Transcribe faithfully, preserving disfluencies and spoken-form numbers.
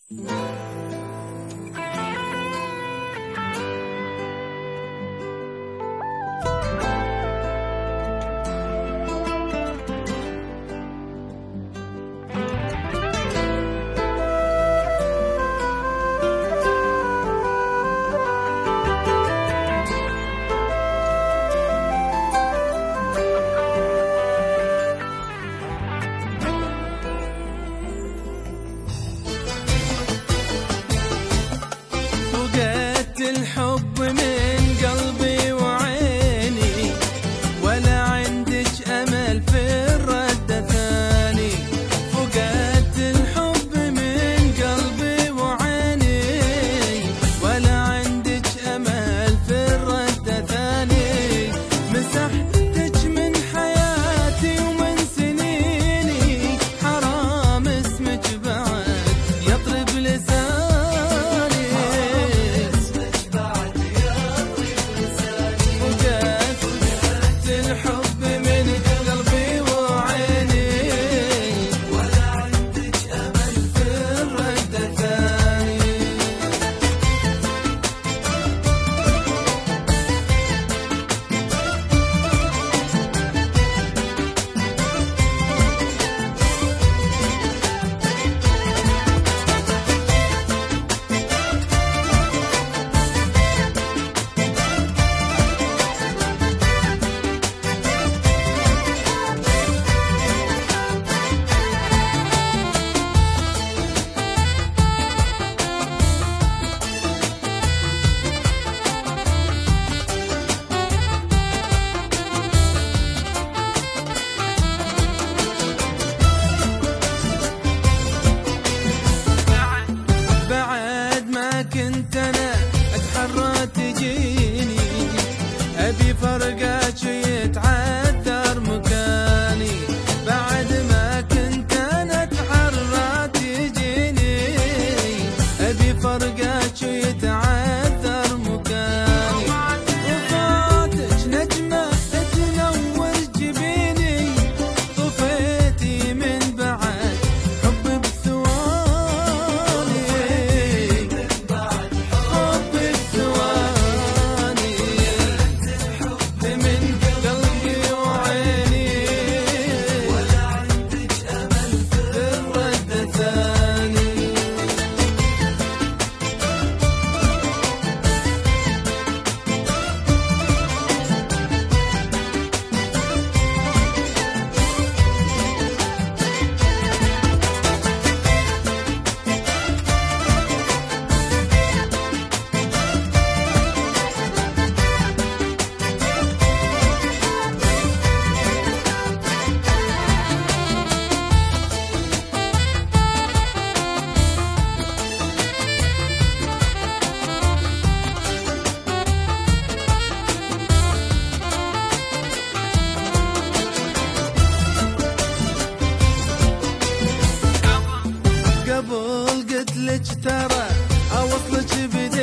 الحب من قلبي وعيني، ولا عندك أمل في الرد ثاني. فقدت الحب من قلبي وعيني، ولا عندك أمل في الرد ثاني. مسحتك من حياتي ومن سنيني، حرام اسمك بعد يطرب لساني. كنت أنا أتحرى تجيني، أبي فرقاك يتعذر مكاني. بعد ما كنت أنا أتحرى تجيني، أبي فرقاك يتعذر مكاني. وفاتك نجمة تنور جبيني، طفيتي من بعد حب بثواني. قبل قلت لك ترى اوصلك بداية